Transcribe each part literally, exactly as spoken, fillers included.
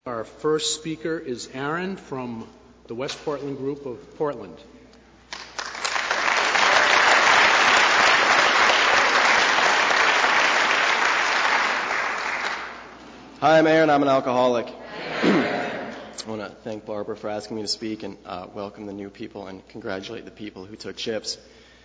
Our first speaker is Aaron from the West Portland group of Portland. Hi, I'm Aaron. I'm an alcoholic. I want to thank Barbara for asking me to speak and uh, welcome the new people and congratulate the people who took chips.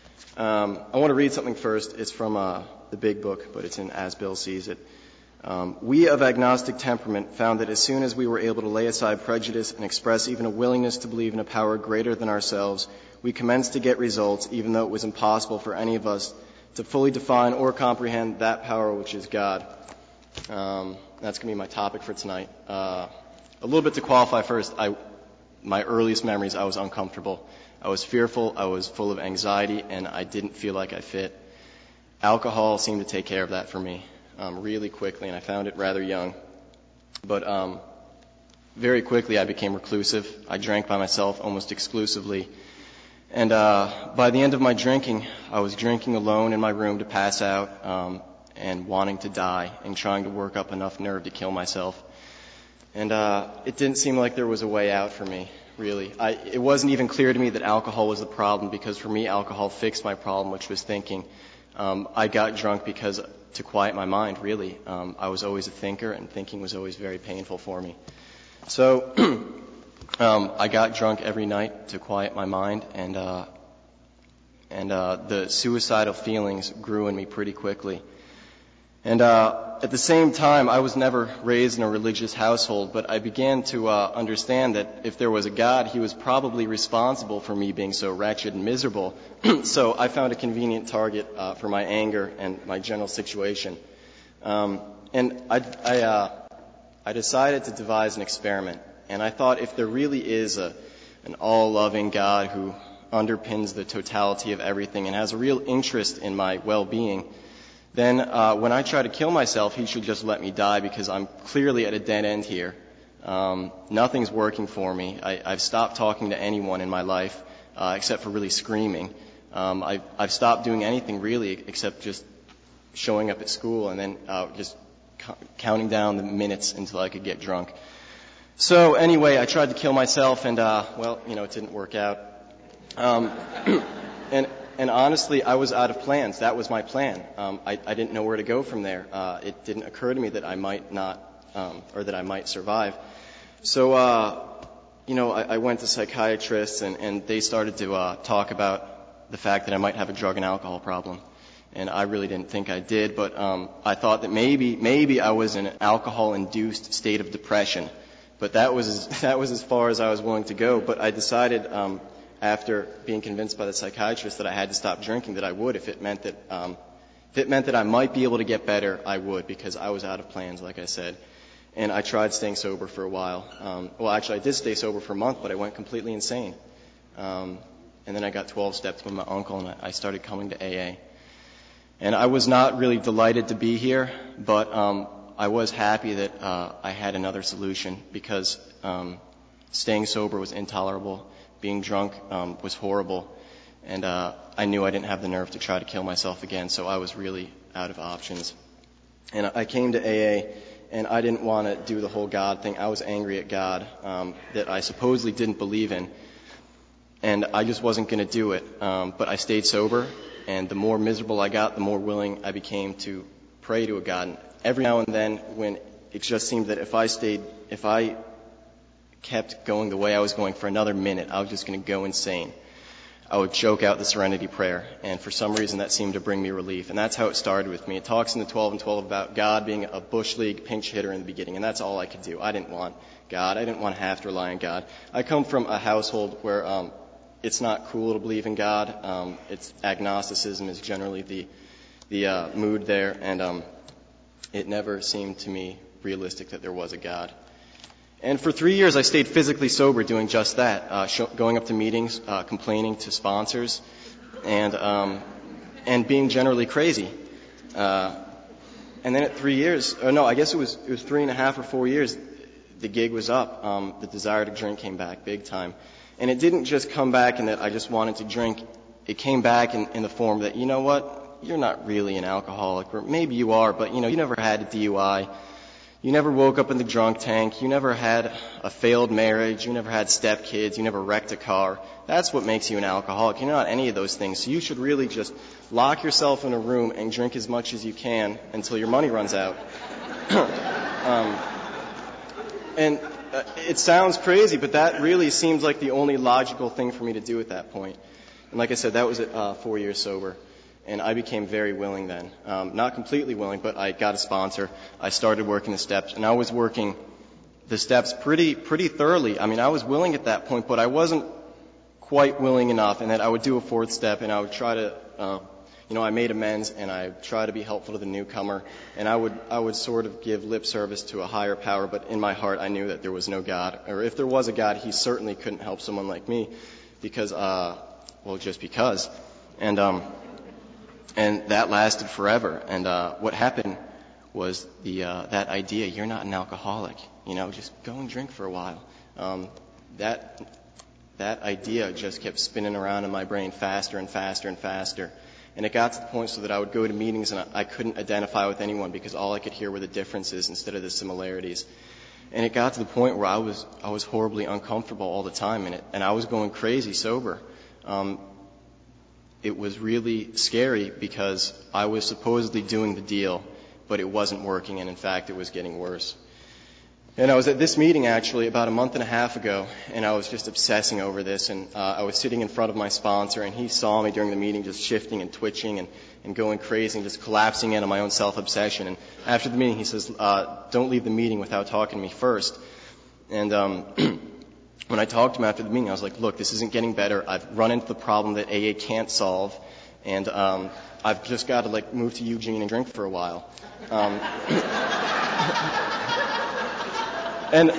Um, I want to read something first. It's from uh, the big book, but it's in As Bill Sees It. Um, we of agnostic temperament found that as soon as we were able to lay aside prejudice and express even a willingness to believe in a power greater than ourselves, we commenced to get results, even though it was impossible for any of us to fully define or comprehend that power which is God. Um, that's going to be my topic for tonight. Uh, a little bit to qualify first. I, my earliest memories, I was uncomfortable. I was fearful. I was full of anxiety, and I didn't feel like I fit. Alcohol seemed to take care of that for me. Um, really quickly, and I found it rather young. But um, very quickly I became reclusive. I drank by myself almost exclusively. And uh, by the end of my drinking, I was drinking alone in my room to pass out um, and wanting to die and trying to work up enough nerve to kill myself. And uh, it didn't seem like there was a way out for me, really. I, it wasn't even clear to me that alcohol was the problem, because for me, alcohol fixed my problem, which was thinking. Um, I got drunk because to quiet my mind, really. Um, I was always a thinker, and thinking was always very painful for me. So um, I got drunk every night to quiet my mind, and uh, and uh, the suicidal feelings grew in me pretty quickly. And uh, at the same time, I was never raised in a religious household, but I began to uh, understand that if there was a God, he was probably responsible for me being so wretched and miserable. So I found a convenient target uh, for my anger and my general situation. Um, and I, I, uh, I decided to devise an experiment. And I thought, if there really is a, an all-loving God who underpins the totality of everything and has a real interest in my well-being, then uh, when I try to kill myself, he should just let me die, because I'm clearly at a dead end here. Um, nothing's working for me. I, I've stopped talking to anyone in my life, uh, except for really screaming. Um, I've, I've stopped doing anything really except just showing up at school and then uh, just c- counting down the minutes until I could get drunk. So anyway, I tried to kill myself, and uh, well, you know, it didn't work out. Um, and And honestly, I was out of plans. That was my plan. Um, I, I didn't know where to go from there. Uh, it didn't occur to me that I might not, um, or that I might survive. So, uh, you know, I, I went to psychiatrists, and, and they started to uh, talk about the fact that I might have a drug and alcohol problem. And I really didn't think I did, but um, I thought that maybe, maybe I was in an alcohol-induced state of depression. But that was as, that was as far as I was willing to go. But I decided, um, after being convinced by the psychiatrist that I had to stop drinking, that I would. If it meant that um, if it meant that I might be able to get better, I would, because I was out of plans, like I said. And I tried staying sober for a while. Um, well, actually, I did stay sober for a month, but I went completely insane. Um, and then I got twelve steps with my uncle, and I started coming to A A. And I was not really delighted to be here, but um, I was happy that uh, I had another solution, because um, staying sober was intolerable. Being drunk um, was horrible, and uh, I knew I didn't have the nerve to try to kill myself again, so I was really out of options. And I came to A A, and I didn't want to do the whole God thing. I was angry at God um, that I supposedly didn't believe in, and I just wasn't going to do it. Um, but I stayed sober, and the more miserable I got, the more willing I became to pray to a God. And every now and then, when it just seemed that if I stayed, if I kept going the way I was going for another minute, I was just going to go insane. I would choke out the Serenity Prayer, and for some reason that seemed to bring me relief. And that's how it started with me. It talks in the twelve and twelve about God being a bush league pinch hitter in the beginning, and that's all I could do. I didn't want God. I didn't want to have to rely on God. I come from a household where um, it's not cool to believe in God. Um, it's agnosticism is generally the the uh, mood there, and um, it never seemed to me realistic that there was a God. And for three years, I stayed physically sober doing just that, uh, sh- going up to meetings, uh, complaining to sponsors, and um, and being generally crazy. Uh, and then at three years, or no, I guess it was it was three and a half or four years, the gig was up. Um, the desire to drink came back big time. And it didn't just come back in that I just wanted to drink. It came back in, in the form that, you know what, you're not really an alcoholic, or maybe you are, but, you know, you never had a D U I. You never woke up in the drunk tank. You never had a failed marriage. You never had stepkids. You never wrecked a car. That's what makes you an alcoholic. You're not any of those things. So you should really just lock yourself in a room and drink as much as you can until your money runs out. um, and uh, it sounds crazy, but that really seems like the only logical thing for me to do at that point. And like I said, that was at uh, four years sober. And I became very willing then. Um, not completely willing, but I got a sponsor. I started working the steps, and I was working the steps pretty pretty thoroughly. I mean, I was willing at that point, but I wasn't quite willing enough, and that I would do a fourth step, and I would try to, uh, you know, I made amends, and I try to be helpful to the newcomer, and I would I would sort of give lip service to a higher power, but in my heart I knew that there was no God, or if there was a God, He certainly couldn't help someone like me, because, uh, well, just because. And, um... And that lasted forever. And uh, what happened was the uh, that idea, you're not an alcoholic, you know, just go and drink for a while. Um, that that idea just kept spinning around in my brain faster and faster and faster. And it got to the point so that I would go to meetings and I, I couldn't identify with anyone because all I could hear were the differences instead of the similarities. And it got to the point where I was I was horribly uncomfortable all the time, and it, and I was going crazy sober. Um, It was really scary because I was supposedly doing the deal, but it wasn't working, and in fact, it was getting worse. And I was at this meeting actually about a month and a half ago, and I was just obsessing over this, and uh, I was sitting in front of my sponsor, and he saw me during the meeting just shifting and twitching and, and going crazy and just collapsing into my own self-obsession. And after the meeting, he says, uh, don't leave the meeting without talking to me first. And um when I talked to him after the meeting, I was like, look, this isn't getting better. I've run into the problem that A A can't solve, and um, I've just got to, like, move to Eugene and drink for a while. Um, and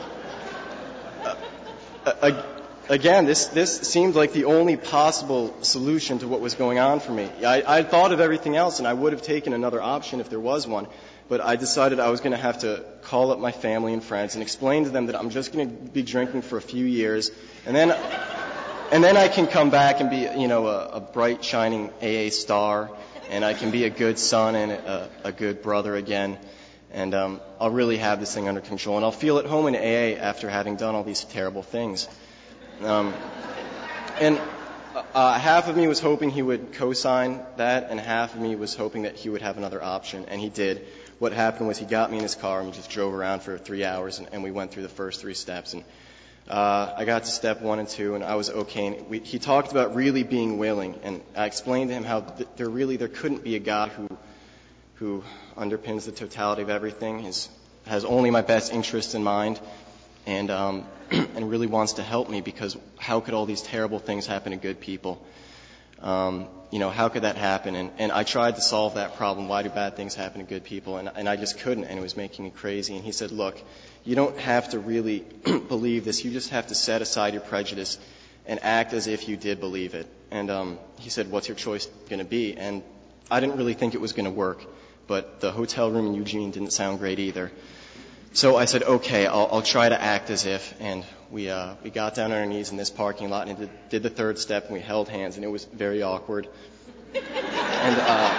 uh, uh, again, this, this seemed like the only possible solution to what was going on for me. I, I thought of everything else, and I would have taken another option if there was one. But I decided I was going to have to call up my family and friends and explain to them that I'm just going to be drinking for a few years, and then, and then I can come back and be, you know, a, a bright, shining A A star, and I can be a good son and a, a good brother again, and um, I'll really have this thing under control, and I'll feel at home in A A after having done all these terrible things. Um, and uh, half of me was hoping he would co-sign that, and half of me was hoping that he would have another option, and he did. What happened was he got me in his car and we just drove around for three hours and, and we went through the first three steps. And uh, I got to step one and two and I was okay. And we, he talked about really being willing, and I explained to him how th- there really there couldn't be a God who who underpins the totality of everything, is, has only my best interests in mind, and um, and really wants to help me, because how could all these terrible things happen to good people? Um, you know, how could that happen? And, and I tried to solve that problem. Why do bad things happen to good people? And, and I just couldn't, and it was making me crazy. And he said, look, you don't have to really believe this. You just have to set aside your prejudice and act as if you did believe it. And um, he said, what's your choice going to be? And I didn't really think it was going to work, but the hotel room in Eugene didn't sound great either. So I said, okay, I'll, I'll try to act as if. And we uh, we got down on our knees in this parking lot and did, did the third step, and we held hands, and it was very awkward. And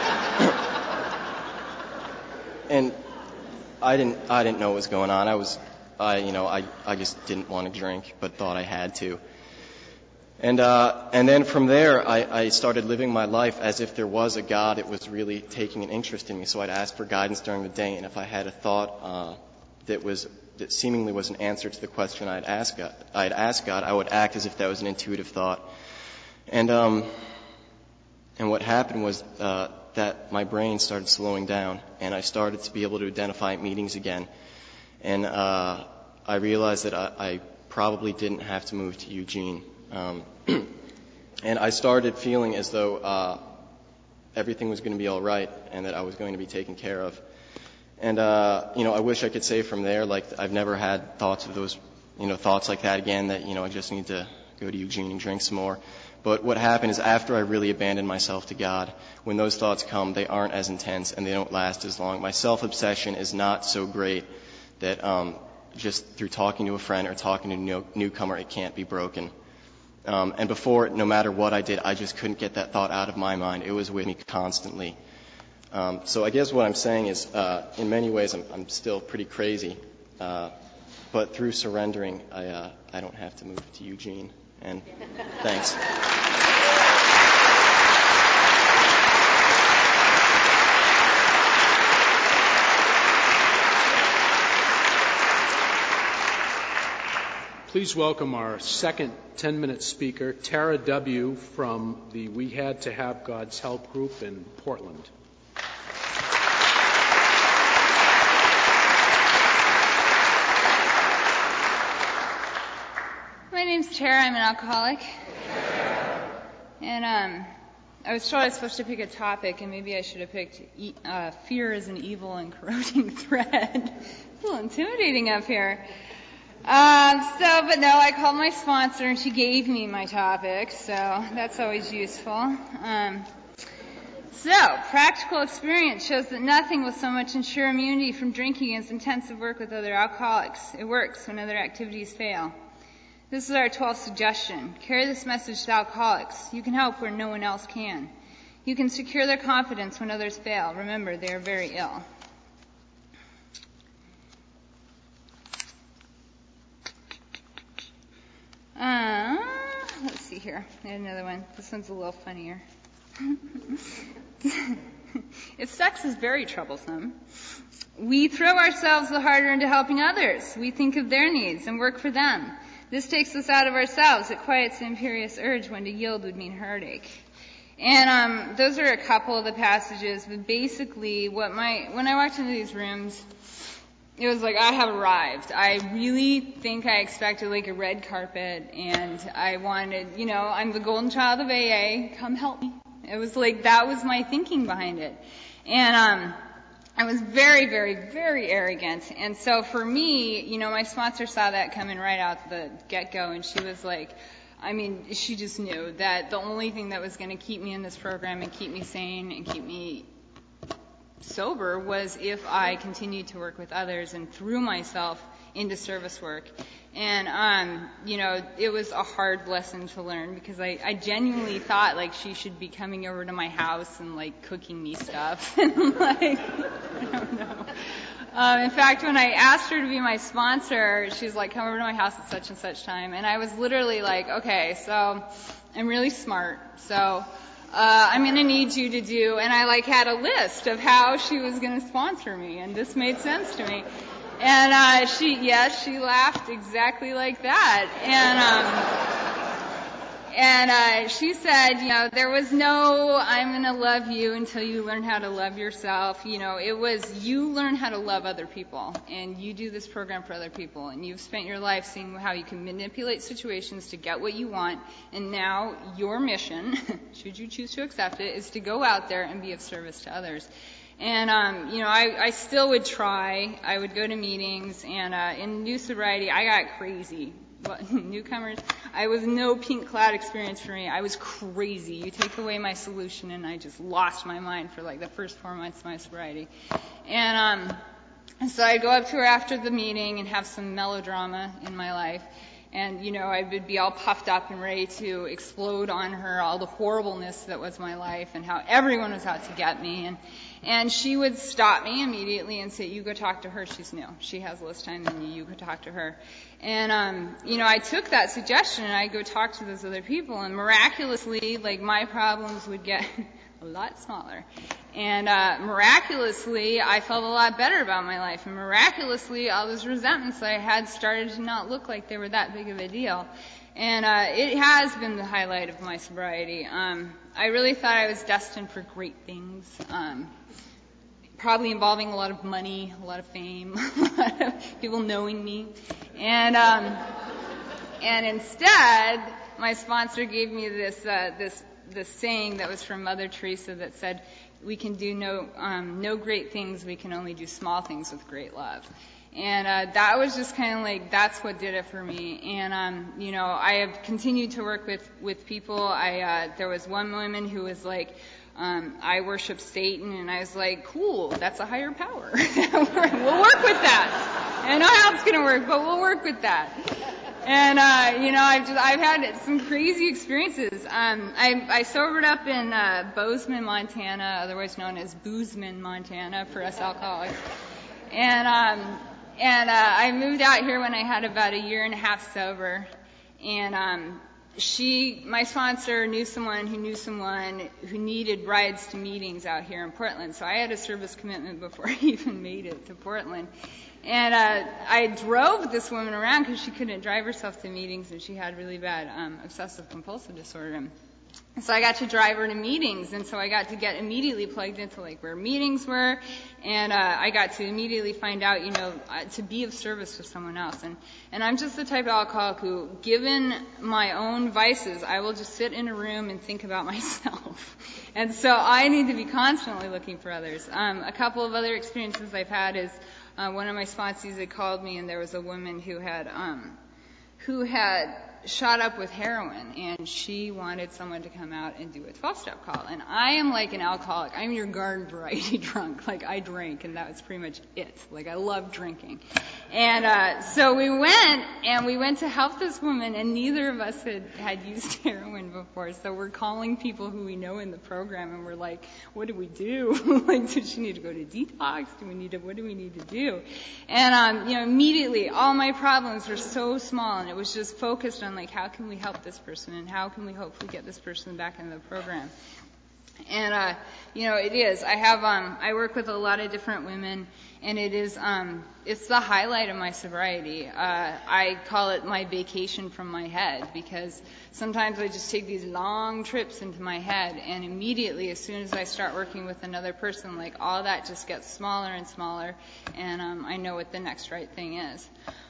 uh, and I didn't I didn't know what was going on. I was I you know I I just didn't want to drink, but thought I had to. And uh, and then from there, I, I started living my life as if there was a God that was really taking an interest in me. So I'd ask for guidance during the day, and if I had a thought uh, that was that seemingly was an answer to the question I'd ask God, I'd ask God, I would act as if that was an intuitive thought. And um, and what happened was uh, that my brain started slowing down, and I started to be able to identify meetings again. And uh, I realized that I, I probably didn't have to move to Eugene. Um, and I started feeling as though uh, everything was going to be all right and that I was going to be taken care of. And, uh, you know, I wish I could say from there, like, I've never had thoughts of those, you know, thoughts like that again, that, you know, I just need to go to Eugene and drink some more. But what happened is after I really abandoned myself to God, when those thoughts come, they aren't as intense and they don't last as long. My self-obsession is not so great that um, just through talking to a friend or talking to a new- newcomer, it can't be broken. Um, and before, no matter what I did, I just couldn't get that thought out of my mind. It was with me constantly. Um, so I guess what I'm saying is, uh, in many ways, I'm, I'm still pretty crazy. Uh, but through surrendering, I, uh, I don't have to move to Eugene. And thanks. Please welcome our second ten-minute speaker, Tara W. from the We Had to Have God's Help group in Portland. My name's Tara. I'm an alcoholic. And um, I was told I was supposed to pick a topic, and maybe I should have picked e- uh, fear is an evil and corroding thread. It's a little intimidating up here. Um, so, but no, I called my sponsor, and she gave me my topic, so that's always useful. Um, so, practical experience shows that nothing will so much ensure immunity from drinking as intensive work with other alcoholics. It works when other activities fail. This is our twelfth suggestion. Carry this message to alcoholics. You can help where no one else can. You can secure their confidence when others fail. Remember, they are very ill. Uh, let's see here. I had another one. This one's a little funnier. If sex is very troublesome, we throw ourselves the harder into helping others. We think of their needs and work for them. This takes us out of ourselves. It quiets the imperious urge when to yield would mean heartache. And um, those are a couple of the passages. But basically, what my when I walked into these rooms, it was like I have arrived. I really think I expected like a red carpet, and I wanted, you know, I'm the golden child of A A. Come help me. It was like that was my thinking behind it, and um, I was very, very, very arrogant. And so for me, you know, my sponsor saw that coming right out the get-go, and she was like, I mean, she just knew that the only thing that was going to keep me in this program and keep me sane and keep me sober was if I continued to work with others and threw myself into service work. And, um, you know, it was a hard lesson to learn because I, I genuinely thought, like, she should be coming over to my house and, like, cooking me stuff. And, like, I don't know. Um, in fact, when I asked her to be my sponsor, she's like, come over to my house at such and such time. And I was literally like, okay, so I'm really smart, so Uh, I'm going to need you to do, and I like had a list of how she was going to sponsor me, and this made sense to me. And uh, she, yes, she laughed exactly like that. And um, and uh, she said, you know, there was no, I'm going to love you until you learn how to love yourself. You know, it was you learn how to love other people, and you do this program for other people, and you've spent your life seeing how you can manipulate situations to get what you want, and now your mission, should you choose to accept it, is to go out there and be of service to others. And, um, you know, I, I still would try. I would go to meetings, and uh, in New Sobriety, I got crazy. But newcomers, I was no pink cloud experience for me. I was crazy. You take away my solution, and I just lost my mind for like the first four months of my sobriety. And, um, and so I'd go up to her after the meeting and have some melodrama in my life. And, you know, I would be all puffed up and ready to explode on her all the horribleness that was my life and how everyone was out to get me. And and she would stop me immediately and say, you go talk to her. She's new. She has less time than you. You go talk to her. And, um, you know, I took that suggestion and I'd go talk to those other people. And miraculously, like, my problems would get a lot smaller. And uh, miraculously, I felt a lot better about my life. And miraculously, all those resentments that I had started to not look like they were that big of a deal. And uh, it has been the highlight of my sobriety. Um, I really thought I was destined for great things, um, probably involving a lot of money, a lot of fame, a lot of people knowing me. And um, and instead, my sponsor gave me this uh, this this saying that was from Mother Teresa that said, we can do no um, no great things, we can only do small things with great love. And uh, that was just kind of like, that's what did it for me. And, um, you know, I have continued to work with, with people. I uh, there was one woman who was like, um, I worship Satan, and I was like, cool, that's a higher power. We'll work with that. I know how it's going to work, but we'll work with that. And, uh, you know, I've just, I've had some crazy experiences. Um, I, I sobered up in, uh, Bozeman, Montana, otherwise known as Boozman, Montana, for us alcoholics. And, um, and, uh, I moved out here when I had about a year and a half sober. And, um, she, my sponsor, knew someone who knew someone who needed rides to meetings out here in Portland. So I had a service commitment before I even made it to Portland. And uh, I drove this woman around because she couldn't drive herself to meetings, and she had really bad um, obsessive-compulsive disorder. So I got to drive her to meetings, and so I got to get immediately plugged into like where meetings were, and uh, I got to immediately find out, you know, uh, to be of service to someone else. And and I'm just the type of alcoholic who, given my own vices, I will just sit in a room and think about myself. And so I need to be constantly looking for others. Um, a couple of other experiences I've had is uh, one of my sponsees had called me, and there was a woman who had um, who had shot up with heroin, and she wanted someone to come out and do a twelve-step call. And I am like an alcoholic. I'm your garden variety drunk. Like, I drink, and that was pretty much it. Like, I love drinking. And uh so we went, and we went to help this woman, and neither of us had, had used heroin before. So we're calling people who we know in the program, and we're like, what do we do? Like, does she need to go to detox? Do we need to, what do we need to do? And, um, you know, immediately, all my problems were so small, and it was just focused on, like, how can we help this person, and how can we hopefully get this person back in the program? And, uh, you know, it is. I have, um, I work with a lot of different women, and it is, um, it's the highlight of my sobriety. Uh, I call it my vacation from my head, because sometimes I just take these long trips into my head, and immediately, as soon as I start working with another person, like, all that just gets smaller and smaller, and, um, I know what the next right thing is.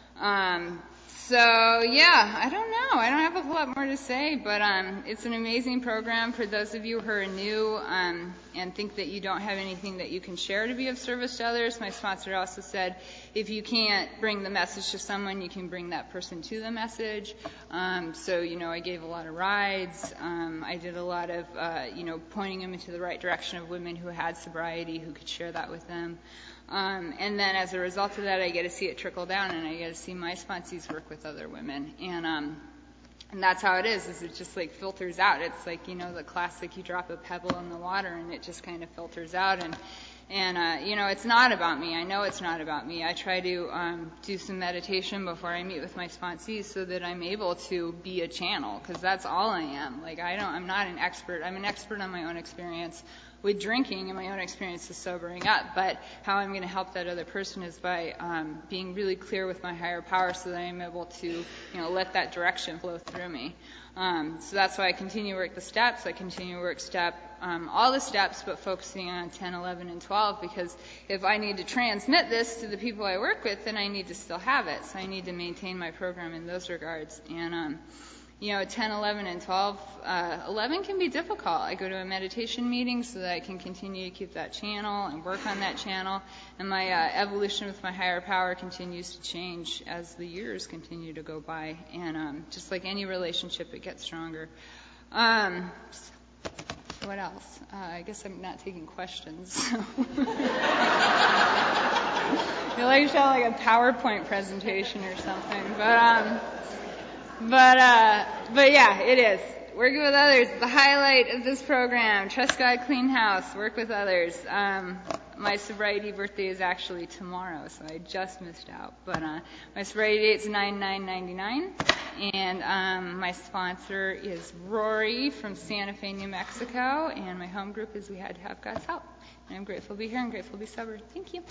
Um, So, yeah, I don't know. I don't have a whole lot more to say, but um, it's an amazing program for those of you who are new um, and think that you don't have anything that you can share to be of service to others. My sponsor also said if you can't bring the message to someone, you can bring that person to the message. Um, so, you know, I gave a lot of rides. Um, I did a lot of, uh, you know, pointing them into the right direction of women who had sobriety, who could share that with them. Um, and then as a result of that, I get to see it trickle down, and I get to see my sponsees work with other women. And, um, and that's how it is, is it just like filters out. It's like, you know, the classic, you drop a pebble in the water and it just kind of filters out. And, and, uh, you know, it's not about me. I know it's not about me. I try to, um, do some meditation before I meet with my sponsees so that I'm able to be a channel, because that's all I am. Like, I don't, I'm not an expert. I'm an expert on my own experience with drinking and my own experience of sobering up, but how I'm going to help that other person is by um, being really clear with my higher power so that I'm able to, you know, let that direction flow through me. Um, so that's why I continue to work the steps. I continue to work step, um, all the steps, but focusing on ten, eleven, and twelve, because if I need to transmit this to the people I work with, then I need to still have it. So I need to maintain my program in those regards. And, um, you know, ten, eleven, and twelve, uh, eleven can be difficult. I go to a meditation meeting so that I can continue to keep that channel and work on that channel. And my uh, evolution with my higher power continues to change as the years continue to go by. And um, just like any relationship, it gets stronger. Um, what else? Uh, I guess I'm not taking questions. So. I feel like you should have like a PowerPoint presentation or something. But, um... But, uh, but yeah, it is. Working with others, the highlight of this program. Trust God, clean house, work with others. Um, my sobriety birthday is actually tomorrow, so I just missed out. But, uh, my sobriety date is nine nine ninety-nine. And, um, my sponsor is Rory from Santa Fe, New Mexico. And my home group is We Had to Have God's Help. And I'm grateful to be here and grateful to be sober. Thank you.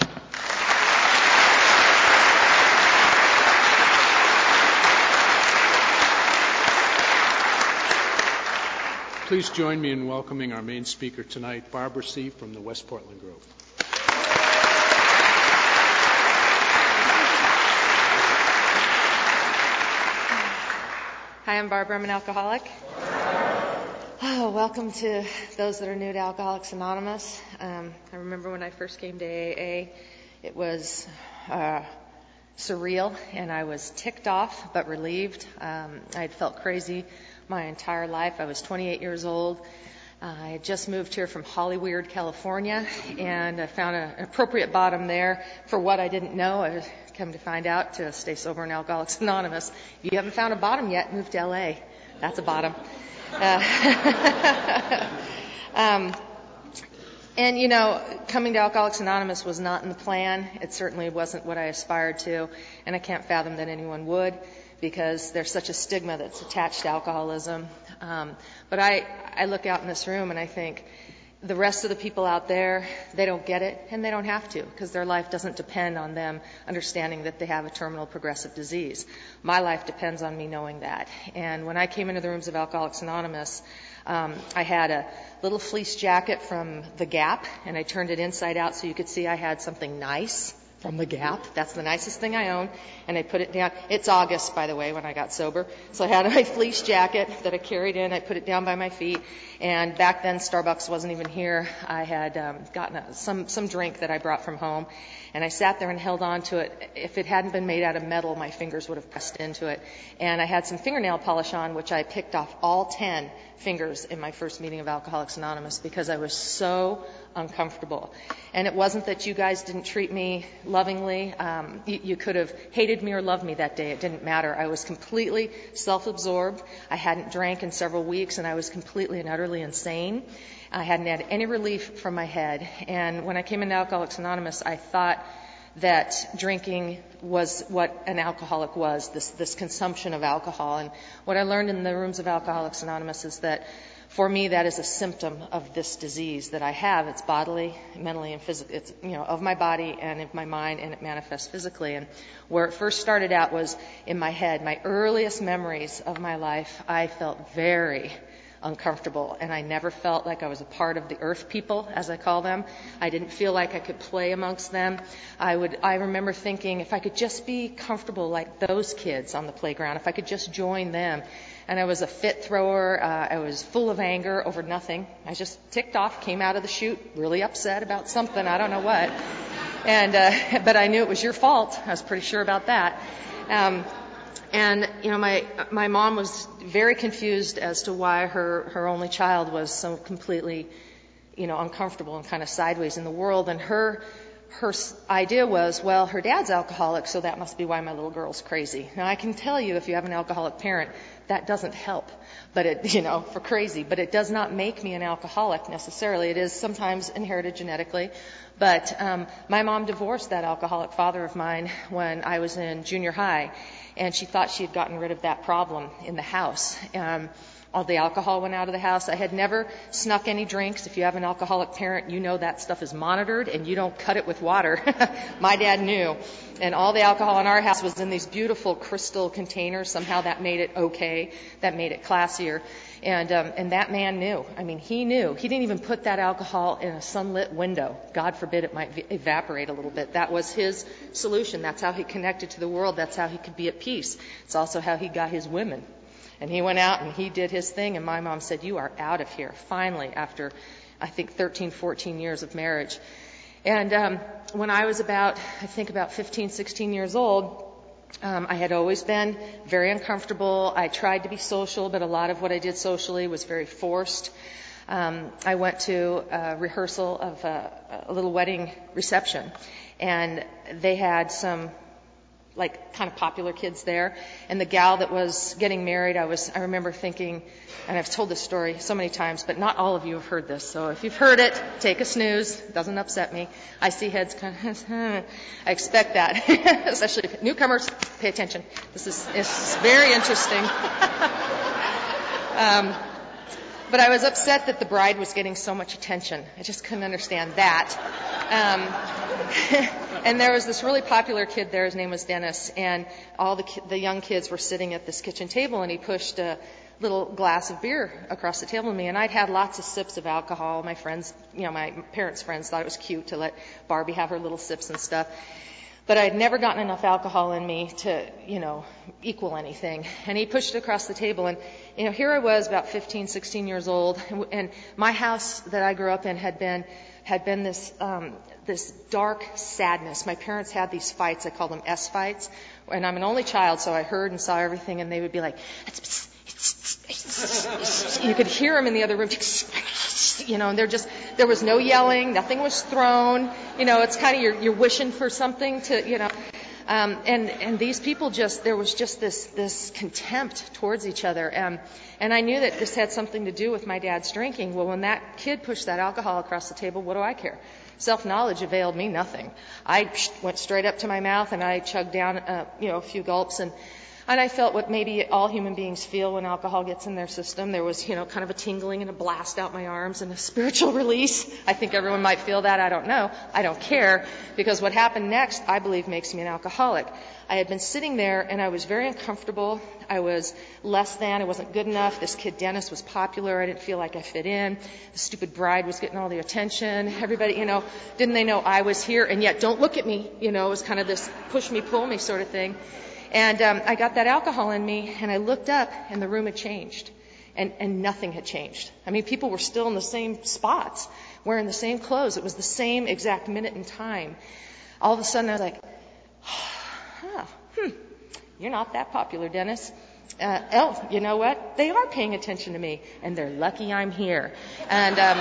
Please join me in welcoming our main speaker tonight, Barbara C. from the West Portland Grove. Hi, I'm Barbara. I'm an alcoholic. Oh, welcome to those that are new to Alcoholics Anonymous. Um, I remember when I first came to A A, it was uh, surreal, and I was ticked off but relieved. Um, I had felt crazy my entire life. I was twenty-eight years old. I had just moved here from Hollyweird, California, and I found a, an appropriate bottom there for what I didn't know. I was come to find out to stay sober in Alcoholics Anonymous. If you haven't found a bottom yet, move to L A. That's a bottom. Uh, um, and, you know, coming to Alcoholics Anonymous was not in the plan. It certainly wasn't what I aspired to, and I can't fathom that anyone would, because there's such a stigma that's attached to alcoholism. Um, but I, I look out in this room and I think the rest of the people out there, they don't get it, and they don't have to, because their life doesn't depend on them understanding that they have a terminal progressive disease. My life depends on me knowing that. And when I came into the rooms of Alcoholics Anonymous, um, I had a little fleece jacket from The Gap, and I turned it inside out so you could see I had something nice from The Gap. That's the nicest thing I own. And I put it down. It's August, by the way, when I got sober. So I had my fleece jacket that I carried in. I put it down by my feet. And back then, Starbucks wasn't even here. I had um, gotten a, some, some drink that I brought from home. And I sat there and held on to it. If it hadn't been made out of metal, my fingers would have pressed into it. And I had some fingernail polish on, which I picked off all ten fingers in my first meeting of Alcoholics Anonymous because I was so uncomfortable. And it wasn't that you guys didn't treat me lovingly. Um, you, you could have hated me or loved me that day. It didn't matter. I was completely self-absorbed. I hadn't drank in several weeks, and I was completely and utterly insane. I hadn't had any relief from my head. And when I came into Alcoholics Anonymous, I thought that drinking was what an alcoholic was, this, this consumption of alcohol. And what I learned in the rooms of Alcoholics Anonymous is that for me, that is a symptom of this disease that I have. It's bodily, mentally, and physically. It's, you know, of my body and of my mind, and it manifests physically. And where it first started out was in my head. My earliest memories of my life, I felt very uncomfortable, and I never felt like I was a part of the earth people, as I call them. I didn't feel like I could play amongst them. I would. I remember thinking, if I could just be comfortable like those kids on the playground, if I could just join them. And I was a fit thrower. Uh, I was full of anger over nothing. I just ticked off, came out of the chute, really upset about something, I don't know what. And uh, but I knew it was your fault. I was pretty sure about that. Um, And, you know, my my mom was very confused as to why her, her only child was so completely, you know, uncomfortable and kind of sideways in the world. And her her idea was, well, her dad's alcoholic, so that must be why my little girl's crazy. Now, I can tell you, if you have an alcoholic parent, that doesn't help, but it, you know, for crazy. But it does not make me an alcoholic necessarily. It is sometimes inherited genetically. But um, my mom divorced that alcoholic father of mine when I was in junior high. And she thought she had gotten rid of that problem in the house. Um, all the alcohol went out of the house. I had never snuck any drinks. If you have an alcoholic parent, you know that stuff is monitored, and you don't cut it with water. My dad knew. And all the alcohol in our house was in these beautiful crystal containers. Somehow that made it okay. That made it classier. And um, and that man knew. I mean, he knew. He didn't even put that alcohol in a sunlit window. God forbid it might v- evaporate a little bit. That was his solution. That's how he connected to the world. That's how he could be at peace. It's also how he got his women. And he went out and he did his thing. And my mom said, "You are out of here." Finally, after, I think, thirteen, fourteen years of marriage. And um, when I was about, I think about fifteen, sixteen years old, Um, I had always been very uncomfortable. I tried to be social, but a lot of what I did socially was very forced. Um, I went to a rehearsal of a, a little wedding reception, and they had some like kind of popular kids there. And the gal that was getting married, I was I remember thinking, and I've told this story so many times, but not all of you have heard this. So if you've heard it, take a snooze. It doesn't upset me. I see heads kind of, I expect that, especially if newcomers, pay attention. This is it's very interesting. um, but I was upset that the bride was getting so much attention. I just couldn't understand that. Um, and there was this really popular kid there. His name was Dennis, and all the ki- the young kids were sitting at this kitchen table, and he pushed a little glass of beer across the table to me, and I'd had lots of sips of alcohol. My friends, you know, my parents' friends thought it was cute to let Barbie have her little sips and stuff. But I'd never gotten enough alcohol in me to, you know, equal anything. And he pushed it across the table. And, you know, here I was about fifteen, sixteen years old. And, and my house that I grew up in had been, had been this, um, this dark sadness. My parents had these fights. I called them S fights. And I'm an only child, so I heard and saw everything. And they would be like, you could hear them in the other room. you know, and they're just, there was no yelling, nothing was thrown, you know, it's kind of, you're, you're wishing for something to, you know, um, and, and these people just, there was just this, this contempt towards each other. Um, and I knew that this had something to do with my dad's drinking. Well, when that kid pushed that alcohol across the table, what do I care? Self-knowledge availed me nothing. I went straight up to my mouth and I chugged down, uh, you know, a few gulps, and And I felt what maybe all human beings feel when alcohol gets in their system. There was, you know, kind of a tingling and a blast out my arms and a spiritual release. I think everyone might feel that. I don't know. I don't care, because what happened next, I believe, makes me an alcoholic. I had been sitting there and I was very uncomfortable. I was less than. I wasn't good enough. This kid Dennis was popular. I didn't feel like I fit in. The stupid bride was getting all the attention. Everybody, you know, didn't they know I was here? And yet, don't look at me. You know, it was kind of this push me, pull me sort of thing. And um, I got that alcohol in me, and I looked up, and the room had changed, and, and nothing had changed. I mean, people were still in the same spots, wearing the same clothes. It was the same exact minute in time. All of a sudden, I was like, oh, hmm, you're not that popular, Dennis. Uh, oh, you know what? They are paying attention to me, and they're lucky I'm here. And um,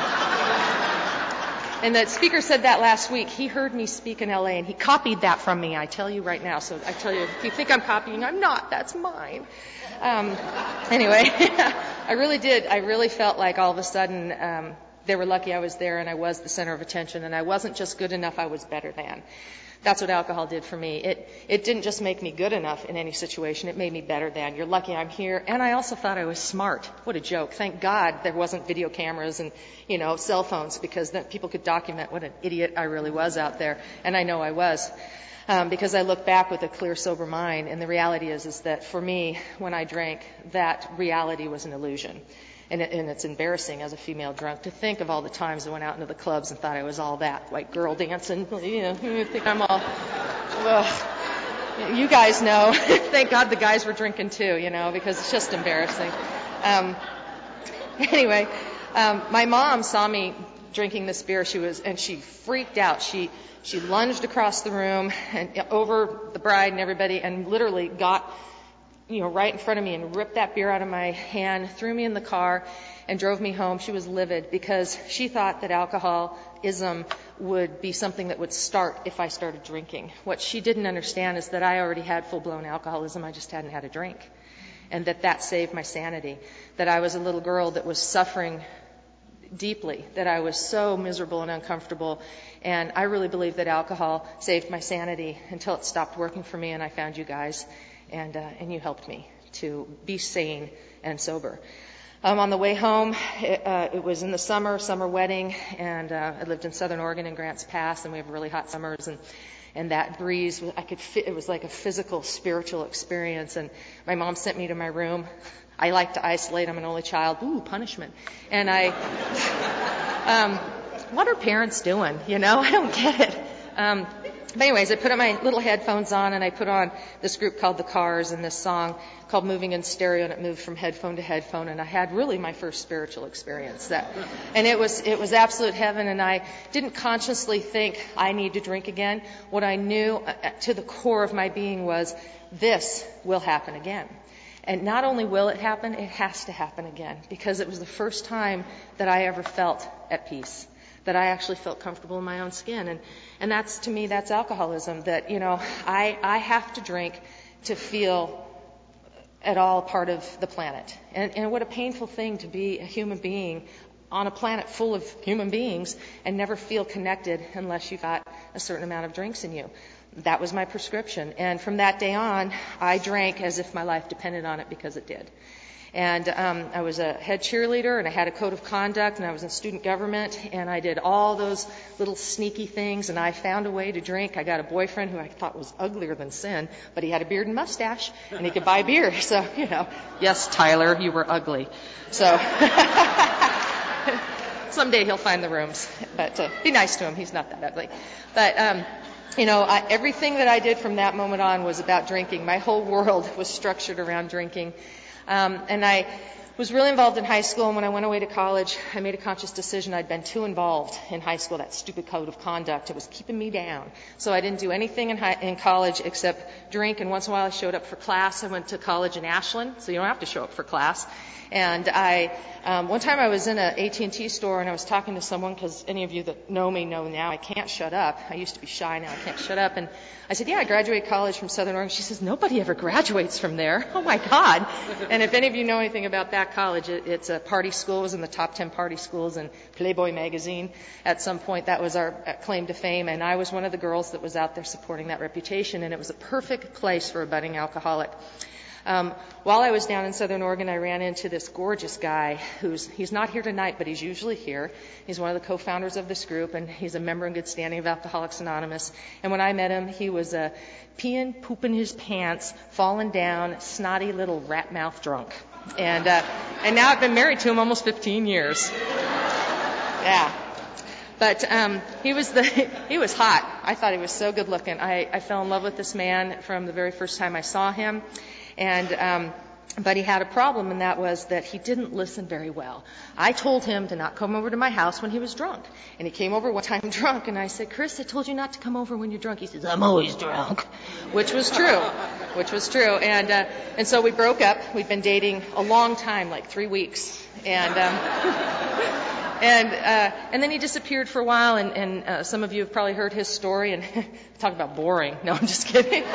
and the speaker said that last week. He heard me speak in L A, and he copied that from me, I tell you right now. So I tell you, if you think I'm copying, I'm not. That's mine. Um, anyway, I really did. I really felt like all of a sudden um, they were lucky I was there, and I was the center of attention, and I wasn't just good enough, I was better than. That's what alcohol did for me. It it didn't just make me good enough in any situation. It made me better than. You're lucky I'm here. And I also thought I was smart. What a joke. Thank God there wasn't video cameras and, you know, cell phones, because then people could document what an idiot I really was out there. And I know I was. Um, because I look back with a clear, sober mind. And the reality is, is that for me, when I drank, that reality was an illusion. And, it, and it's embarrassing as a female drunk to think of all the times I went out into the clubs and thought I was all that, white girl dancing. You know, you think I'm all, well, you guys know. Thank God the guys were drinking too, you know, because it's just embarrassing. Um, anyway, um, my mom saw me drinking this beer. She was, and she freaked out. She she lunged across the room and over the bride and everybody, and literally got, you know, right in front of me and ripped that beer out of my hand, threw me in the car, and drove me home. She was livid because she thought that alcoholism would be something that would start if I started drinking. What she didn't understand is that I already had full-blown alcoholism. I just hadn't had a drink. And that that saved my sanity. That I was a little girl that was suffering deeply, that I was so miserable and uncomfortable. And I really believe that alcohol saved my sanity until it stopped working for me, and I found you guys. And, uh, and you helped me to be sane and sober. Um, on the way home, it, uh, it was in the summer, summer wedding, and uh, I lived in Southern Oregon in Grants Pass, and we have really hot summers, and, and that breeze, I could fit, it was like a physical, spiritual experience. And my mom sent me to my room. I like to isolate. I'm an only child. Ooh, punishment. And I, um, what are parents doing? You know, I don't get it. Um, But anyways, I put on my little headphones on, and I put on this group called The Cars and this song called Moving in Stereo, and it moved from headphone to headphone, and I had really my first spiritual experience. That, and it was it was absolute heaven, and I didn't consciously think I need to drink again. What I knew to the core of my being was this will happen again. And not only will it happen, it has to happen again, because it was the first time that I ever felt at peace, that I actually felt comfortable in my own skin. And, and that's, to me, that's alcoholism, that, you know, I, I have to drink to feel at all part of the planet. And, and what a painful thing to be a human being on a planet full of human beings and never feel connected unless you got a certain amount of drinks in you. That was my prescription. And from that day on, I drank as if my life depended on it, because it did. And um, I was a head cheerleader, and I had a code of conduct, and I was in student government, and I did all those little sneaky things, and I found a way to drink. I got a boyfriend who I thought was uglier than sin, but he had a beard and mustache, and he could buy beer. So, you know, yes, Tyler, you were ugly. So someday he'll find the rooms, but uh, be nice to him. He's not that ugly. But um, you know, I, everything that I did from that moment on was about drinking. My whole world was structured around drinking. Um, and I was really involved in high school, and when I went away to college, I made a conscious decision. I'd been too involved in high school, that stupid code of conduct. It was keeping me down. So I didn't do anything in, high, in college except drink, and once in a while I showed up for class. I went to college in Ashland, so you don't have to show up for class. And I, um, one time I was in an A T and T store, and I was talking to someone, because any of you that know me know now I can't shut up. I used to be shy, now I can't shut up. And I said, yeah, I graduated college from Southern Oregon. She says, nobody ever graduates from there. Oh, my God. And if any of you know anything about that college, it, it's a party school. It was in the top ten party schools in Playboy magazine. At some point, that was our claim to fame. And I was one of the girls that was out there supporting that reputation. And it was a perfect place for a budding alcoholic. Um, while I was down in Southern Oregon, I ran into this gorgeous guy who's, he's not here tonight, but he's usually here. He's one of the co-founders of this group, and he's a member in good standing of Alcoholics Anonymous. And when I met him, he was uh, peeing, pooping his pants, falling down, snotty little rat mouth drunk. And, uh, and now I've been married to him almost fifteen years. Yeah. But um, he was the he was hot. I thought he was so good looking. I, I fell in love with this man from the very first time I saw him. And, um, but he had a problem, and that was that he didn't listen very well. I told him to not come over to my house when he was drunk. And he came over one time drunk, and I said, Chris, I told you not to come over when you're drunk. He says, I'm always drunk. Which was true. Which was true. And, uh, and so we broke up. We'd been dating a long time, like three weeks. And, um, and, uh, and then he disappeared for a while, and, and, uh, some of you have probably heard his story, and talk about boring. No, I'm just kidding.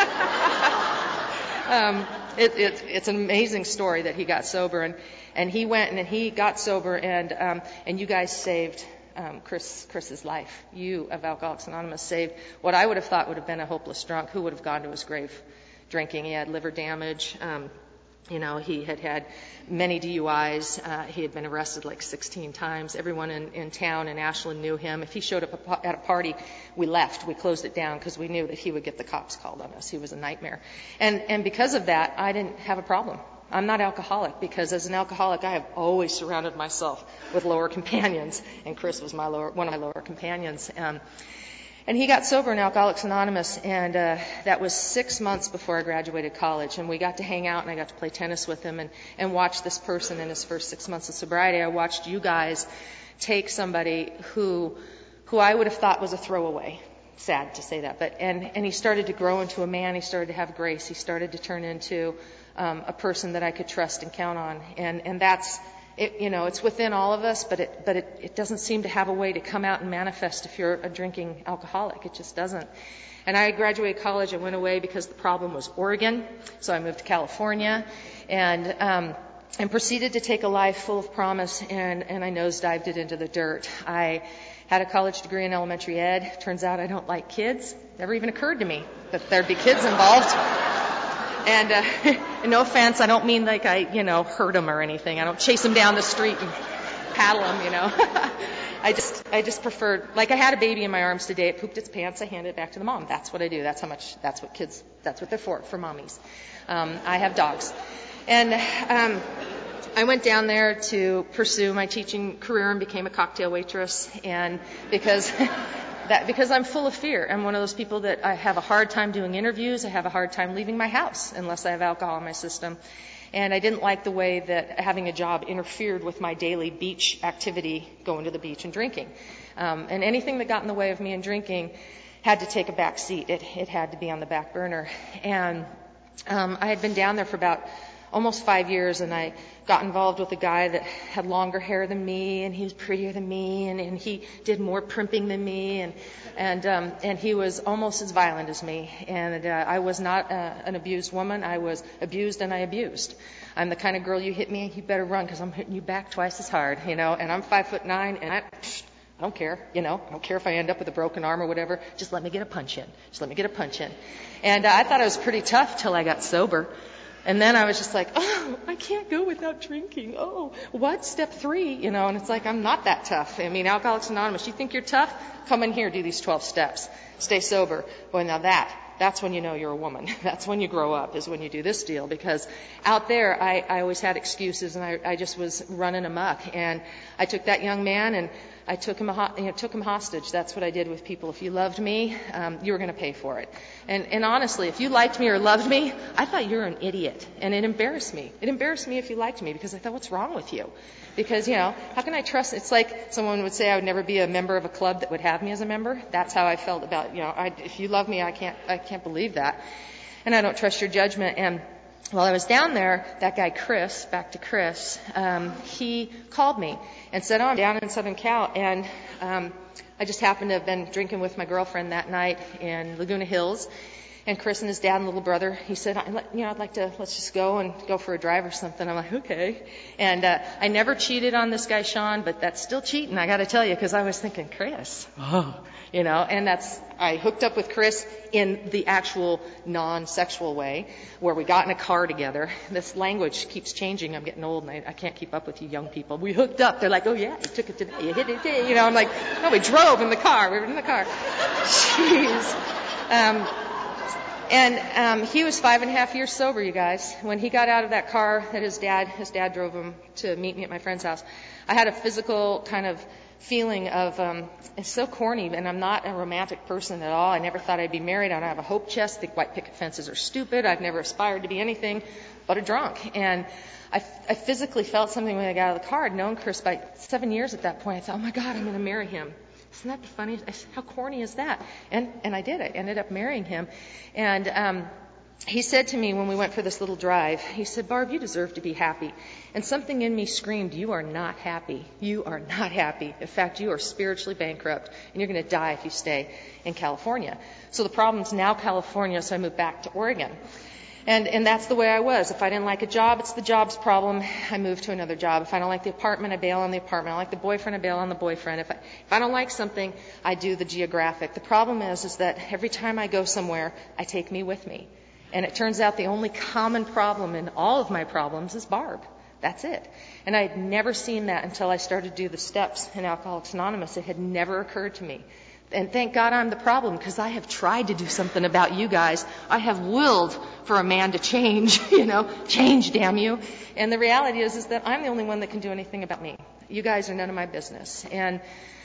um, It, it, it's an amazing story that he got sober, and, and he went and he got sober, and um, and you guys saved um, Chris Chris's life. You of Alcoholics Anonymous saved what I would have thought would have been a hopeless drunk who would have gone to his grave drinking. He had liver damage. Um, you know, he had had many D U Is. Uh, he had been arrested like sixteen times. Everyone in, in town in Ashland knew him. If he showed up at a party, we left. We closed it down because we knew that he would get the cops called on us. He was a nightmare. And, and because of that, I didn't have a problem. I'm not alcoholic because as an alcoholic, I have always surrounded myself with lower companions. And Chris was my lower, one of my lower companions. Um, And he got sober in Alcoholics Anonymous, and uh, that was six months before I graduated college. And we got to hang out, and I got to play tennis with him and, and watch this person in his first six months of sobriety. I watched you guys take somebody who who I would have thought was a throwaway. Sad to say that. but And, and he started to grow into a man. He started to have grace. He started to turn into um, a person that I could trust and count on. And, and that's... It, you know, it's within all of us, but it, but it, it doesn't seem to have a way to come out and manifest if you're a drinking alcoholic. It just doesn't. And I graduated college. I went away because the problem was Oregon. So I moved to California and, um, and proceeded to take a life full of promise, and, and I nosedived it into the dirt. I had a college degree in elementary ed. Turns out I don't like kids. Never even occurred to me that there'd be kids involved. And, uh, and no offense, I don't mean like I, you know, hurt him or anything. I don't chase him down the street and paddle him, you know. I just, I just preferred, like I had a baby in my arms today. It pooped its pants. I handed it back to the mom. That's what I do. That's how much, that's what kids, that's what they're for, for mommies. Um, I have dogs. And, um, I went down there to pursue my teaching career and became a cocktail waitress. And because, That, because I'm full of fear. I'm one of those people that I have a hard time doing interviews. I have a hard time leaving my house unless I have alcohol in my system. And I didn't like the way that having a job interfered with my daily beach activity, going to the beach and drinking. Um, and anything that got in the way of me and drinking had to take a back seat. It, it had to be on the back burner. And um, I had been down there for about almost five years, and I got involved with a guy that had longer hair than me, and he was prettier than me, and, and he did more primping than me, and and um, and he was almost as violent as me. And uh, I was not uh, an abused woman. I was abused, and I abused. I'm the kind of girl, you hit me, you better run, because I'm hitting you back twice as hard, you know. And I'm five foot nine, and I, I don't care, you know. I don't care if I end up with a broken arm or whatever. Just let me get a punch in. Just let me get a punch in. And uh, I thought I was pretty tough till I got sober. And then I was just like, oh, I can't go without drinking. Oh, what? Step three, you know, and it's like, I'm not that tough. I mean, Alcoholics Anonymous, you think you're tough? Come in here, do these twelve steps. Stay sober. Boy, now that, that's when you know you're a woman. That's when you grow up, is when you do this deal. Because out there, I, I always had excuses, and I, I just was running amok. And I took that young man and I took him, a ho- you know, took him hostage. That's what I did with people. If you loved me, um, you were going to pay for it. And, and honestly, if you liked me or loved me, I thought you were an idiot. And it embarrassed me. It embarrassed me if you liked me because I thought, what's wrong with you? Because, you know, how can I trust? It's like someone would say I would never be a member of a club that would have me as a member. That's how I felt about, you know, I, if you love me, I can't, I can't believe that. And I don't trust your judgment. And while I was down there, that guy Chris, back to Chris, um, he called me and said, oh, I'm down in Southern Cal, and um, I just happened to have been drinking with my girlfriend that night in Laguna Hills, and Chris and his dad and little brother, he said, you know, I'd like to, let's just go and go for a drive or something. I'm like, okay. And uh, I never cheated on this guy, Sean, but that's still cheating, I got to tell you, because I was thinking, Chris, oh, you know, and that's, I hooked up with Chris in the actual non-sexual way, where we got in a car together. This language keeps changing. I'm getting old, and I, I can't keep up with you young people. We hooked up. They're like, oh, yeah, you took it today. You hit it today. You know, I'm like, no, we drove in the car. We were in the car. Jeez. Um, and um, he was five and a half years sober, you guys. When he got out of that car that his dad, his dad drove him to meet me at my friend's house, I had a physical kind of feeling of, um, it's so corny, and I'm not a romantic person at all. I never thought I'd be married. I don't have a hope chest. I think white picket fences are stupid. I've never aspired to be anything but a drunk. And I, I physically felt something when I got out of the car. I'd known Chris by seven years at that point. I thought, oh my God, I'm going to marry him. Isn't that the funniest? I said, how corny is that? And, and I did. I ended up marrying him. And, um, he said to me when we went for this little drive, he said, Barb, you deserve to be happy. And something in me screamed, you are not happy. You are not happy. In fact, you are spiritually bankrupt, and you're going to die if you stay in California. So the problem's now California, so I moved back to Oregon. And, and that's the way I was. If I didn't like a job, it's the job's problem. I moved to another job. If I don't like the apartment, I bail on the apartment. I like the boyfriend, I bail on the boyfriend. If I, if I don't like something, I do the geographic. The problem is, is that every time I go somewhere, I take me with me. And it turns out the only common problem in all of my problems is Barb. That's it. And I had never seen that until I started to do the steps in Alcoholics Anonymous. It had never occurred to me. And thank God I'm the problem, because I have tried to do something about you guys. I have willed for a man to change, you know, change, damn you. And the reality is, is that I'm the only one that can do anything about me. You guys are none of my business. And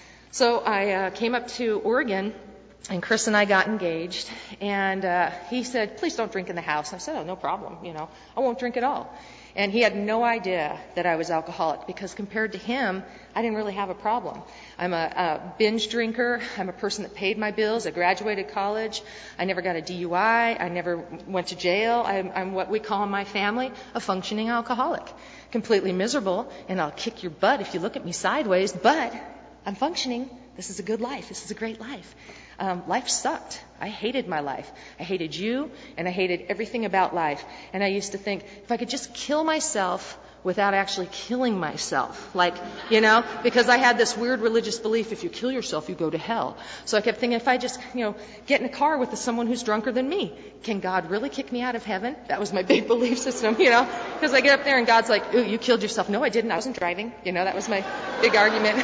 so I uh, came up to Oregon, and Chris and I got engaged, and uh, he said, please don't drink in the house. I said, oh, no problem, you know, I won't drink at all. And he had no idea that I was alcoholic, because compared to him, I didn't really have a problem. I'm a, a binge drinker. I'm a person that paid my bills. I graduated college. I never got a D U I. I never went to jail. I'm, I'm what we call in my family a functioning alcoholic. Completely miserable, and I'll kick your butt if you look at me sideways, but I'm functioning. This is a good life. This is a great life. Um, life sucked. I hated my life. I hated you, and I hated everything about life. And I used to think, if I could just kill myself without actually killing myself. Like, you know, because I had this weird religious belief, if you kill yourself, you go to hell. So I kept thinking, if I just, you know, get in a car with someone who's drunker than me, can God really kick me out of heaven? That was my big belief system, you know, because I get up there and God's like, ooh, you killed yourself. No, I didn't. I wasn't driving. You know, that was my big argument.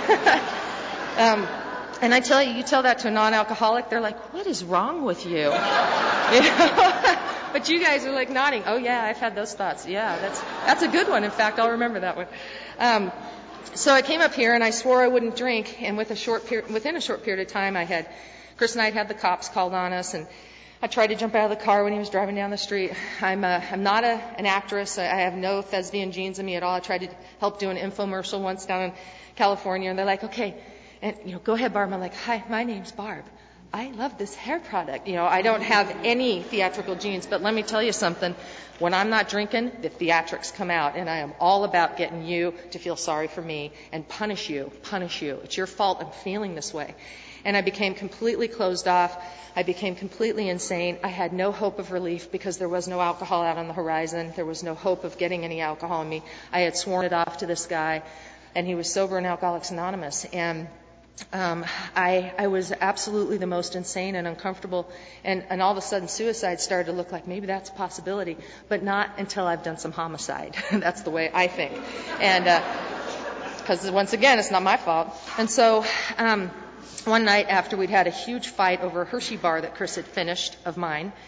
um, And I tell you, you tell that to a non-alcoholic, they're like, what is wrong with you? You know? But you guys are like nodding. Oh, yeah, I've had those thoughts. Yeah, that's that's a good one. In fact, I'll remember that one. Um, so I came up here, and I swore I wouldn't drink. And with a short period, within a short period of time, I had, Chris and I had had the cops called on us, and I tried to jump out of the car when he was driving down the street. I'm, a, I'm not a, an actress. I, I have no thespian genes in me at all. I tried to help do an infomercial once down in California, and they're like, okay, and, you know, go ahead, Barb. I'm like, hi, my name's Barb. I love this hair product. You know, I don't have any theatrical genes, but let me tell you something. When I'm not drinking, the theatrics come out, and I am all about getting you to feel sorry for me and punish you, punish you. It's your fault I'm feeling this way. And I became completely closed off. I became completely insane. I had no hope of relief because there was no alcohol out on the horizon. There was no hope of getting any alcohol in me. I had sworn it off to this guy, and he was sober in Alcoholics Anonymous. And Um, I, I was absolutely the most insane and uncomfortable, and, and all of a sudden suicide started to look like maybe that's a possibility, but not until I've done some homicide. That's the way I think. And because, uh, once again, it's not my fault. And so um, one night after we'd had a huge fight over a Hershey bar that Chris had finished of mine,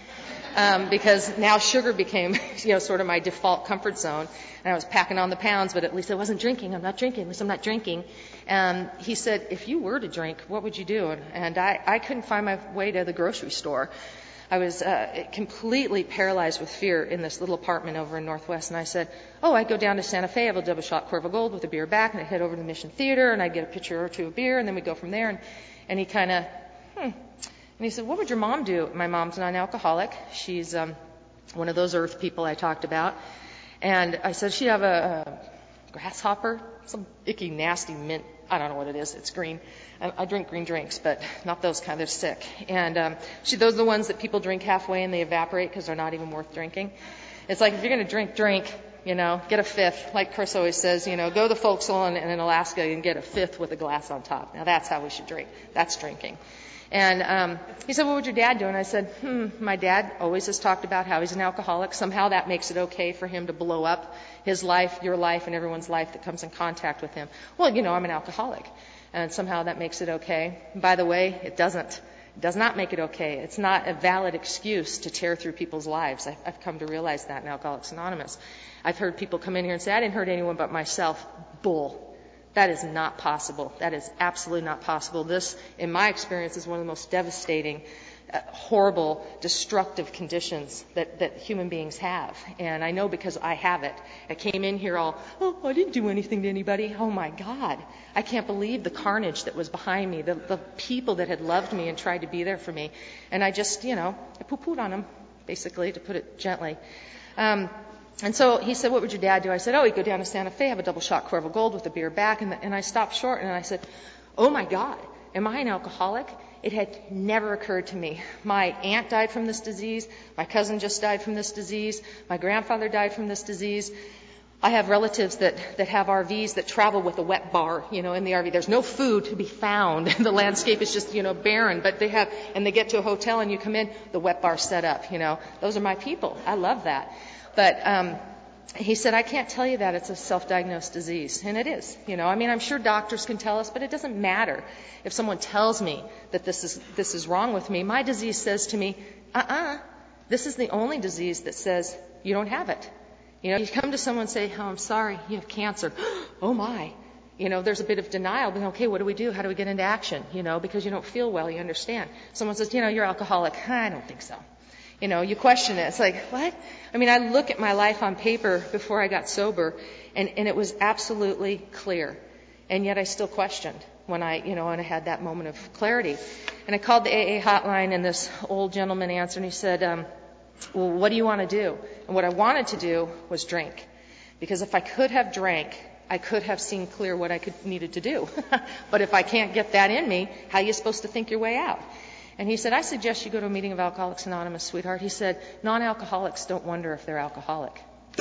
um, because now sugar became, you know, sort of my default comfort zone. And I was packing on the pounds, but at least I wasn't drinking. I'm not drinking. At least I'm not drinking. And he said, if you were to drink, what would you do? And I, I couldn't find my way to the grocery store. I was uh, completely paralyzed with fear in this little apartment over in Northwest, and I said, oh, I'd go down to Santa Fe, have a double shot Cuervo Gold with a beer back, and I'd head over to the Mission Theater, and I'd get a pitcher or two of beer, and then we'd go from there. And, and he kind of, hmm. And he said, what would your mom do? My mom's non-alcoholic. She's um, one of those earth people I talked about. And I said, she'd have a, a grasshopper, some icky, nasty mint. I don't know what it is. It's green. I, I drink green drinks, but not those kind. They're sick. And um, she, those are the ones that people drink halfway and they evaporate because they're not even worth drinking. It's like if you're going to drink, drink, you know, get a fifth. Like Chris always says, you know, go to the forecastle in, in Alaska and get a fifth with a glass on top. Now that's how we should drink. That's drinking. And um, he said, what would your dad do? And I said, hmm, my dad always has talked about how he's an alcoholic. Somehow that makes it okay for him to blow up his life, your life, and everyone's life that comes in contact with him. Well, you know, I'm an alcoholic. And somehow that makes it okay. By the way, it doesn't. It does not make it okay. It's not a valid excuse to tear through people's lives. I've, I've come to realize that in Alcoholics Anonymous. I've heard people come in here and say, I didn't hurt anyone but myself. Bull. That is not possible. That is absolutely not possible. This, in my experience, is one of the most devastating, uh, horrible, destructive conditions that, that human beings have. And I know because I have it. I came in here all, oh, I didn't do anything to anybody. Oh, my God. I can't believe the carnage that was behind me, the, the people that had loved me and tried to be there for me. And I just, you know, I poo-pooed on them, basically, to put it gently. Um, And so he said, what would your dad do? I said, oh, he'd go down to Santa Fe, have a double shot Cuervo Gold with a beer back. And, the, and I stopped short and I said, oh, my God, am I an alcoholic? It had never occurred to me. My aunt died from this disease. My cousin just died from this disease. My grandfather died from this disease. I have relatives that, that have R Vs that travel with a wet bar, you know, in the R V. There's no food to be found. The landscape is just, you know, barren. But they have, and they get to a hotel and you come in, the wet bar's set up, you know. Those are my people. I love that. But um, he said, I can't tell you that it's a self-diagnosed disease. And it is. You know, I mean, I'm sure doctors can tell us, but it doesn't matter. If someone tells me that this is this is wrong with me, my disease says to me, uh-uh, this is the only disease that says you don't have it. You know, you come to someone and say, oh, I'm sorry, you have cancer. Oh, my. You know, there's a bit of denial. But, okay, what do we do? How do we get into action? You know, because you don't feel well, you understand. Someone says, you know, you're alcoholic. I don't think so. You know, you question it. It's like, what? I mean, I look at my life on paper before I got sober, and, and it was absolutely clear. And yet I still questioned when I, you know, when I had that moment of clarity. And I called the A A hotline, and this old gentleman answered, and he said, um, well, what do you want to do? And what I wanted to do was drink. Because if I could have drank, I could have seen clear what I could, needed to do. But if I can't get that in me, how are you supposed to think your way out? And he said, I suggest you go to a meeting of Alcoholics Anonymous, sweetheart. He said, non-alcoholics don't wonder if they're alcoholic.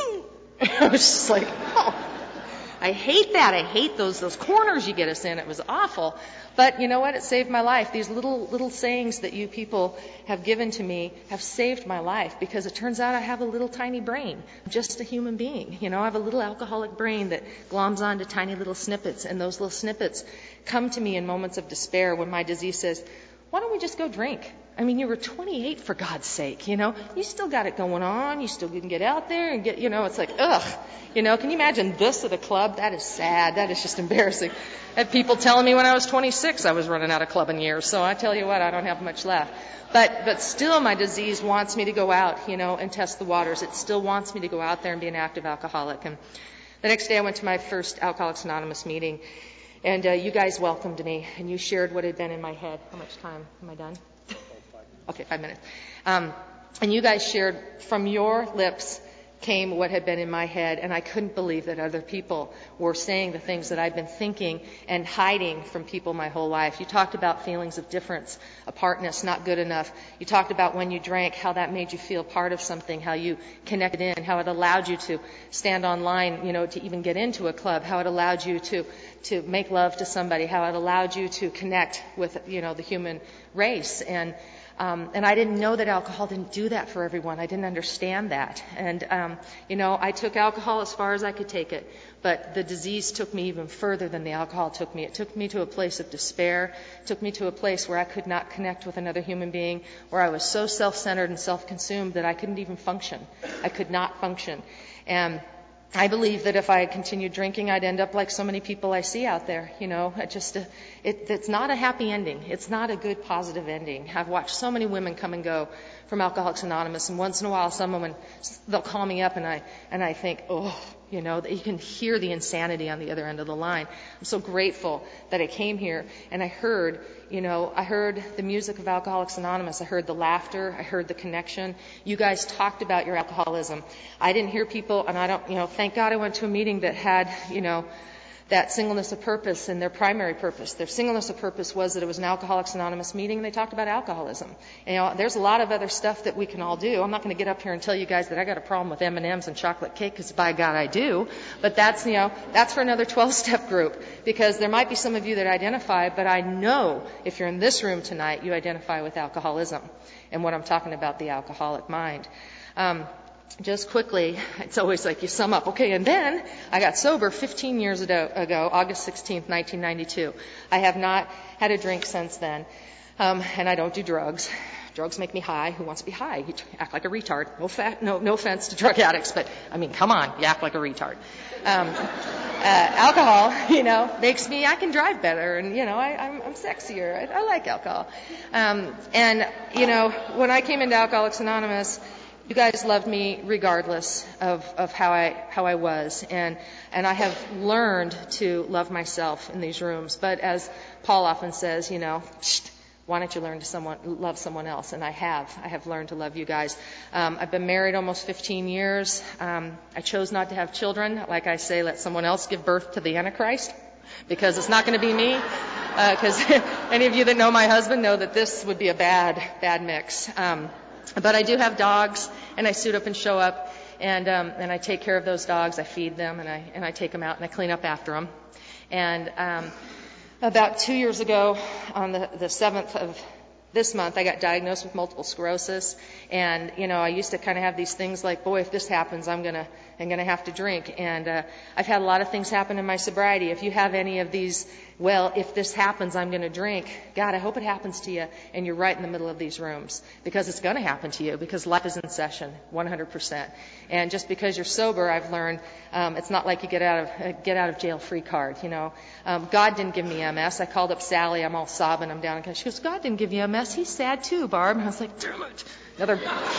I was just like, oh, I hate that. I hate those those corners you get us in. It was awful. But you know what? It saved my life. These little little sayings that you people have given to me have saved my life, because it turns out I have a little tiny brain. I'm just a human being. You know, I have a little alcoholic brain that gloms onto tiny little snippets, and those little snippets come to me in moments of despair when my disease says, why don't we just go drink? I mean, you were twenty-eight, for God's sake, you know. You still got it going on. You still can get out there and get, you know, it's like, ugh. You know, can you imagine this at a club? That is sad. That is just embarrassing. I had people telling me when I was twenty-six I was running out of clubbing years. So I tell you what, I don't have much left. But, but still my disease wants me to go out, you know, and test the waters. It still wants me to go out there and be an active alcoholic. And the next day I went to my first Alcoholics Anonymous meeting. And uh, you guys welcomed me, and you shared what had been in my head. How much time? Am I done? Okay, five minutes. Um, and you guys shared, from your lips came what had been in my head, and I couldn't believe that other people were saying the things that I've been thinking and hiding from people my whole life. You talked about feelings of difference, apartness, not good enough. You talked about when you drank, how that made you feel part of something, how you connected in, how it allowed you to stand online, you know, to even get into a club, how it allowed you to to make love to somebody, how it allowed you to connect with, you know, the human race. And Um, and I didn't know that alcohol didn't do that for everyone. I didn't understand that. And, um, you know, I took alcohol as far as I could take it. But the disease took me even further than the alcohol took me. It took me to a place of despair. It took me to a place where I could not connect with another human being, where I was so self-centered and self-consumed that I couldn't even function. I could not function. And I believe that if I had continued drinking, I'd end up like so many people I see out there. You know, it just uh, it, it's not a happy ending. It's not a good, positive ending. I've watched so many women come and go from Alcoholics Anonymous, and once in a while, some women they'll call me up, and I and I think, oh, you know, you can hear the insanity on the other end of the line. I'm so grateful that I came here and I heard, you know, I heard the music of Alcoholics Anonymous. I heard the laughter. I heard the connection. You guys talked about your alcoholism. I didn't hear people, and I don't, you know, thank God I went to a meeting that had, you know, that singleness of purpose and their primary purpose. Their singleness of purpose was that it was an Alcoholics Anonymous meeting, and they talked about alcoholism. And, you know, there's a lot of other stuff that we can all do. I'm not going to get up here and tell you guys that I got a problem with M and M's and chocolate cake, because by God I do. But that's, you know, that's for another twelve-step group, because there might be some of you that identify, but I know if you're in this room tonight, you identify with alcoholism and what I'm talking about, the alcoholic mind. Um, Just quickly, it's always like you sum up. Okay, and then I got sober fifteen years ago, ago August sixteenth, nineteen ninety-two. I have not had a drink since then, um, and I don't do drugs. Drugs make me high. Who wants to be high? You act like a retard. No, fat, no, no offense to drug addicts, but I mean, come on, you act like a retard. Um, uh, alcohol, you know, makes me. I can drive better, and you know, I, I'm, I'm sexier. I, I like alcohol. Um, and you know, when I came into Alcoholics Anonymous, you guys loved me regardless of, of how I how I was, and and I have learned to love myself in these rooms. But as Paul often says, you know, why don't you learn to someone love someone else? And I have. I have learned to love you guys. Um, I've been married almost fifteen years. Um, I chose not to have children. Like I say, let someone else give birth to the Antichrist, because it's not going to be me. Because uh, any of you that know my husband know that this would be a bad bad mix. Um, But I do have dogs, and I suit up and show up, and um, and I take care of those dogs. I feed them, and I and I take them out, and I clean up after them. And um, about two years ago, on the, the seventh of this month, I got diagnosed with multiple sclerosis. And, you know, I used to kind of have these things like, boy, if this happens, I'm going to I'm gonna have to drink. And uh, I've had a lot of things happen in my sobriety. If you have any of these, well, if this happens, I'm going to drink, God, I hope it happens to you. And you're right in the middle of these rooms, because it's going to happen to you, because life is in session, one hundred percent. And just because you're sober, I've learned, um, it's not like you get out of uh, get out of jail free card, you know. Um, God didn't give me M S. I called up Sally. I'm all sobbing. I'm down. And she goes, God didn't give you M S. He's sad too, Barb. And I was like, damn it. Another.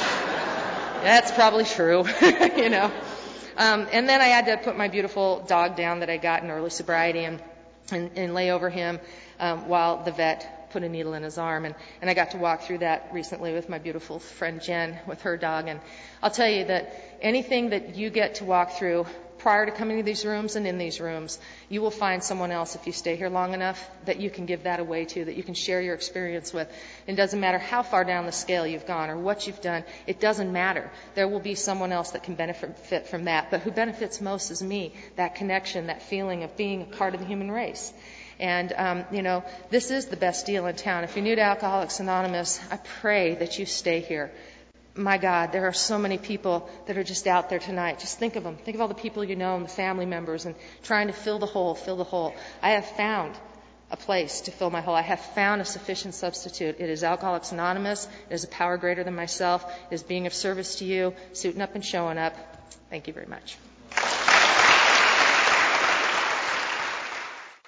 That's probably true, you know. Um, and then I had to put my beautiful dog down that I got in early sobriety and, and, and lay over him um, while the vet put a needle in his arm. And, and I got to walk through that recently with my beautiful friend Jen with her dog. And I'll tell you that anything that you get to walk through prior to coming to these rooms and in these rooms, you will find someone else, if you stay here long enough, that you can give that away to, that you can share your experience with. It doesn't matter how far down the scale you've gone or what you've done. It doesn't matter. There will be someone else that can benefit from that. But who benefits most is me, that connection, that feeling of being a part of the human race. And, um, you know, this is the best deal in town. If you're new to Alcoholics Anonymous, I pray that you stay here. My God, there are so many people that are just out there tonight. Just think of them. Think of all the people you know and the family members and trying to fill the hole, fill the hole. I have found a place to fill my hole. I have found a sufficient substitute. It is Alcoholics Anonymous. It is a power greater than myself. It is being of service to you, suiting up and showing up. Thank you very much.